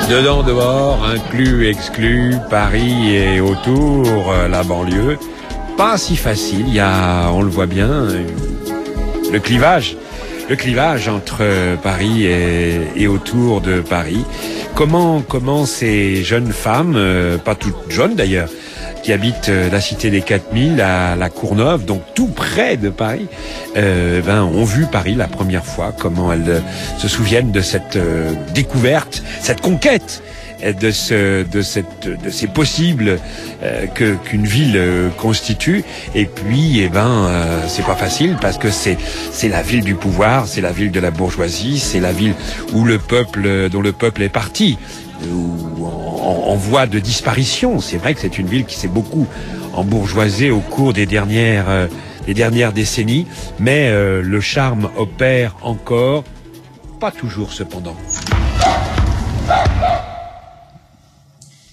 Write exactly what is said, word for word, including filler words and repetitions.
Dedans, dehors, inclus, exclus, Paris et autour, la banlieue. Pas si facile, il y a, on le voit bien, le clivage. Le clivage entre Paris et, et autour de Paris. Comment, comment ces jeunes femmes, euh, pas toutes jeunes d'ailleurs, qui habitent la cité des quatre mille à la Courneuve, donc tout près de Paris, euh, ben, ont vu Paris la première fois, comment elles euh, se souviennent de cette euh, découverte, cette conquête de ce, de cette, de ces possibles euh, que qu'une ville euh, constitue. Et puis, eh ben, euh, c'est pas facile parce que c'est c'est la ville du pouvoir, c'est la ville de la bourgeoisie, c'est la ville où le peuple, dont le peuple est parti, ou en, en voie de disparition. C'est vrai que c'est une ville qui s'est beaucoup embourgeoisée au cours des dernières euh, des dernières décennies, mais euh, le charme opère encore, pas toujours cependant.